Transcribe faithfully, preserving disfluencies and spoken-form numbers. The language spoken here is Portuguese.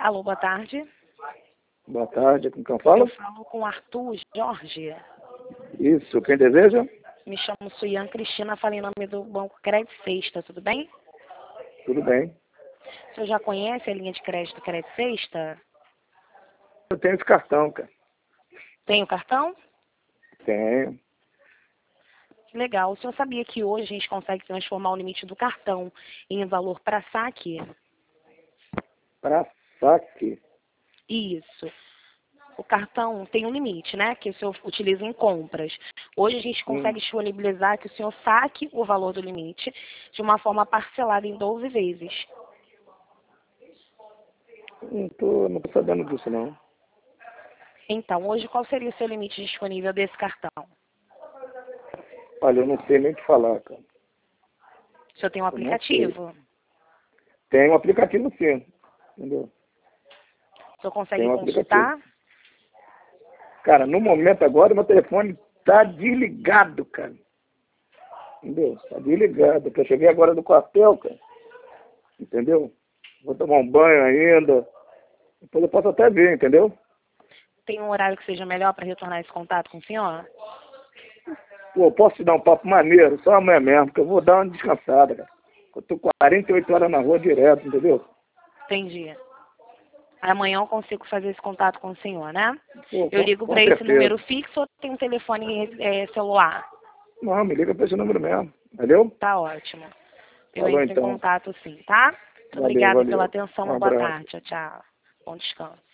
Alô, boa tarde. Boa tarde, com quem fala? Eu falo com Arthur Jorge. Isso, quem deseja? Me chamo Suian Cristina, falo em nome do Banco Crédito Sexta, tudo bem? Tudo bem. O senhor já conhece a linha de crédito Crédito Sexta? Eu tenho esse cartão, cara. Tem o cartão? Tenho. Que legal. O senhor sabia que hoje a gente consegue transformar o limite do cartão em valor para saque? Para saque? Isso. O cartão tem um limite, né? Que o senhor utiliza em compras. Hoje a gente consegue Hum. disponibilizar que o senhor saque o valor do limite de uma forma parcelada em doze vezes. Não tô, não tô sabendo disso, não. Então, hoje qual seria o seu limite disponível desse cartão? Olha, eu não sei nem o que falar, cara. O senhor tem um Eu não sei. aplicativo? Tem um aplicativo, sim. Entendeu? O senhor consegue Tem um consultar? aplicativo. Cara, no momento agora, meu telefone tá desligado, cara. Entendeu? Tá desligado. Porque eu cheguei agora do quartel, cara. Entendeu? Vou tomar um banho ainda. Depois eu posso até ver, entendeu? Tem um horário que seja melhor para retornar esse contato com o senhor? Pô, posso te dar um papo maneiro? Só amanhã mesmo, porque eu vou dar uma descansada, cara. Eu tô quarenta e oito horas na rua direto, entendeu? Entendi. Amanhã eu consigo fazer esse contato com o senhor, né? Pô, Eu com, ligo com para esse certeza. número fixo ou tem um telefone é, celular? Não, me liga pra esse número mesmo, entendeu? Tá ótimo. Eu Falou entro em então. contato sim, tá? Muito Valeu, obrigada pela valeu. atenção. Um Uma boa abraço. tarde. Tchau, tchau. Bom descanso.